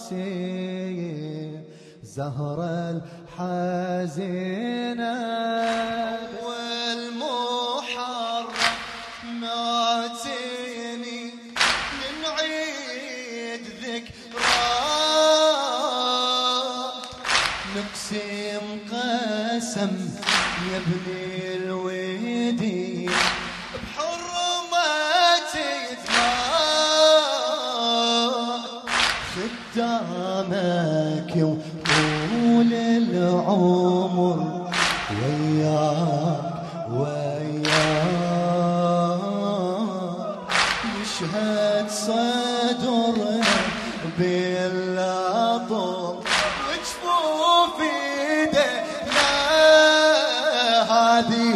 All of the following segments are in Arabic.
راسي زهرة الحزينة والمحرم ماتيني من عيد ذكرى نقسم قسم يا ابن الويدي بحرمتي خدامك وطول العمر وياك يشهد صدرنا باللطم وجفوف ايدينا هذه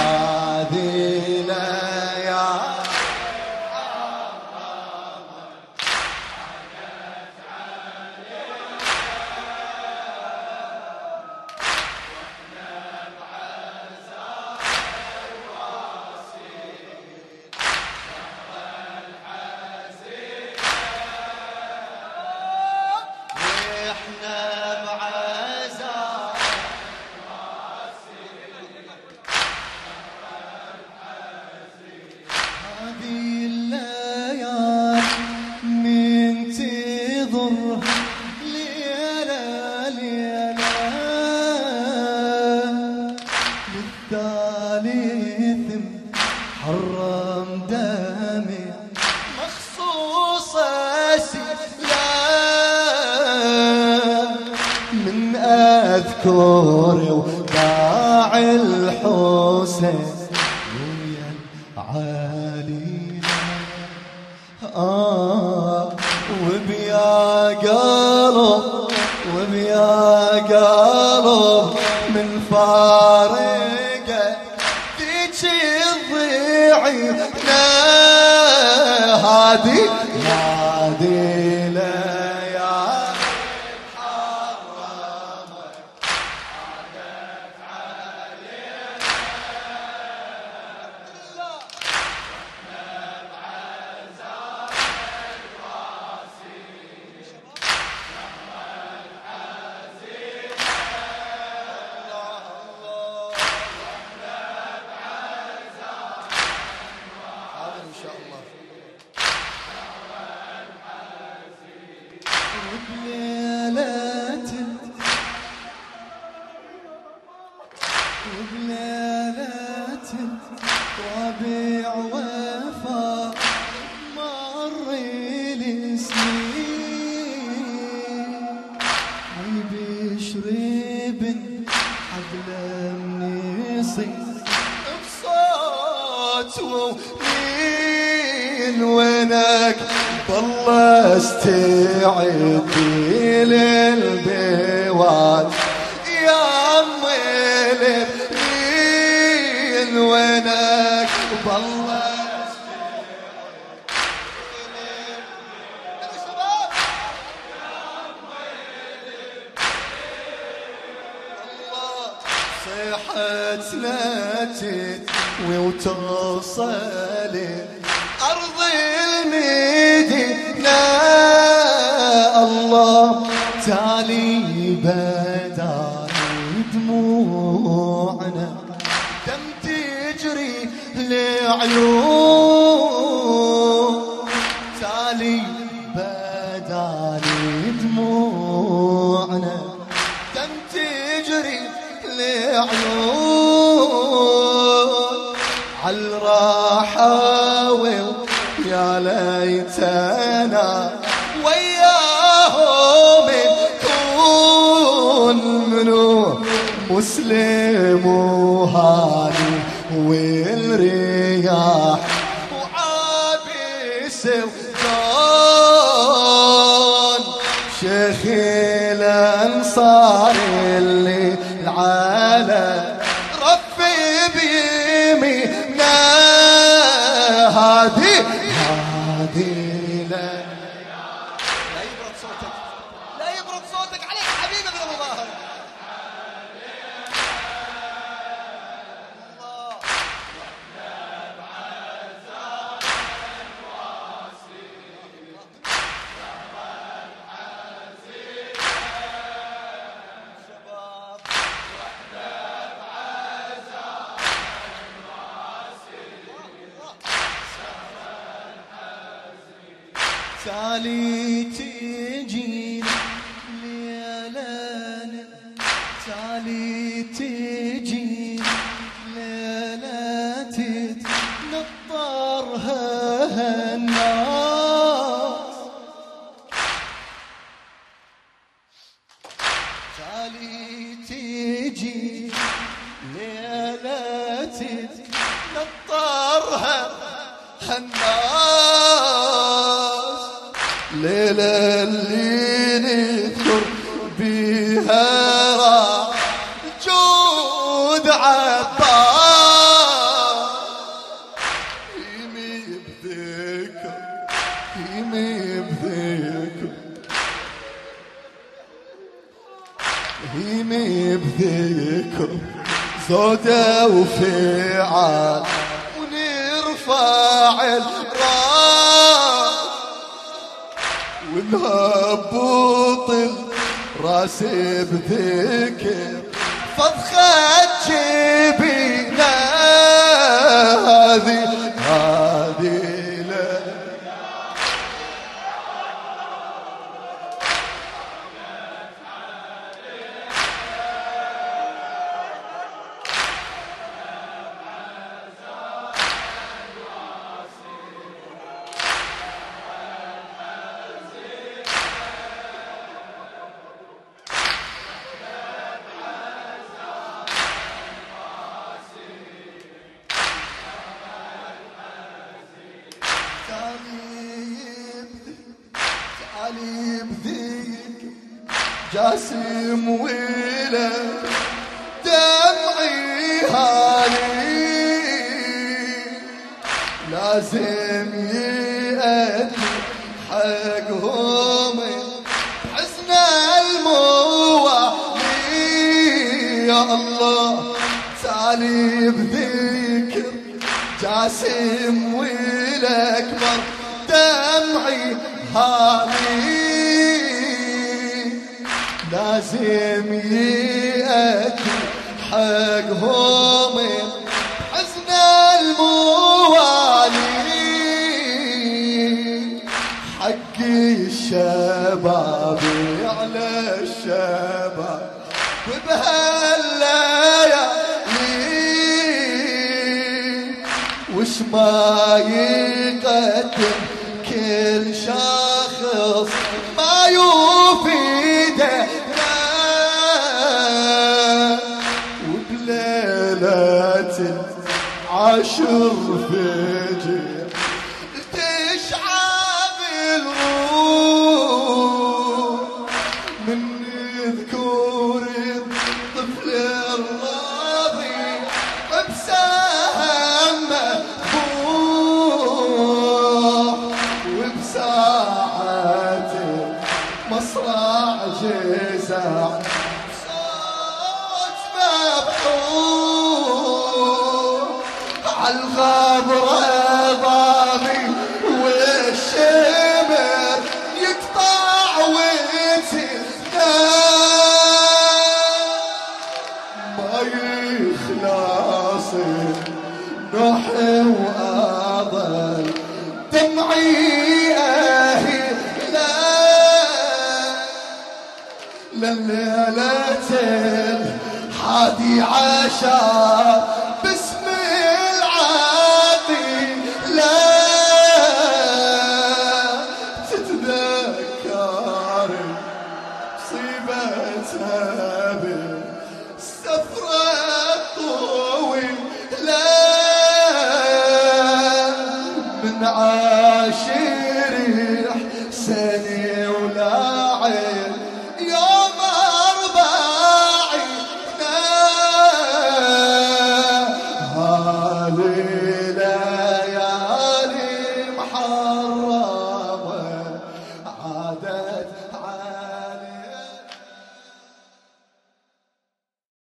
ليالي حرم دمي مخصوص أسلام من أذكر وضاع الحسين ويا العالينا وبيا قلب من فارقه ذيك الضيعي هذه ليالي حرمت عادت علينا واحنا بعزاء الواسي وبليلة ربيع وفا مر لي سنين بشرب حبل منيصي بصوت ومين وينك والله استعدي للبيوات يا أمي مين وينك والله صيحت نتت وتوصلي أرض المدينة الله تالي بدار دموعنا دم تجري لعيون تالي بدار دموعنا دم تجري لعيون عالراحة يا ليتنا وياهم نكون منو مسلم وهادي والرياح وعابس وكون شيخ الانصار اللي العالم رفي بيمينا هادي لا يبرد صوتك عليك حبيبي ابن ابو ظاهر الله تالي تجي ليلة تالي تجي ليلة تتنطرها الناس تالي تجي ليلة تتنطرها الناس ليلة اللي نذكر بيها راح جود عباس يمي بذكر يمي بذكر يمي بذكر زودة وفعال ونرفع الراس ونهبط راسي بذكر فضخة جبينا هذه تعالي بذيك جاسم ولد دمعي هالي لازم يأتي حقهم حزن الموالي يا الله تعالي بذكر جاسم والأكبر دمعي هالي لازم يأتي حقهم حزن الموالي حقي الشباب على الشباب وبهالليالي وش ما يقدم كل شخص ما يفيده وبليلة عشر فجر تشعب الروح من ذكور الطفل الراضي بسهم مذبوح وبساعة مصرع جزع صوت مبحوح عالغبرة ضامي والشمر يقطع ويتسنى ما يخلص نحي وأضل دمعي أهلا لليلة 11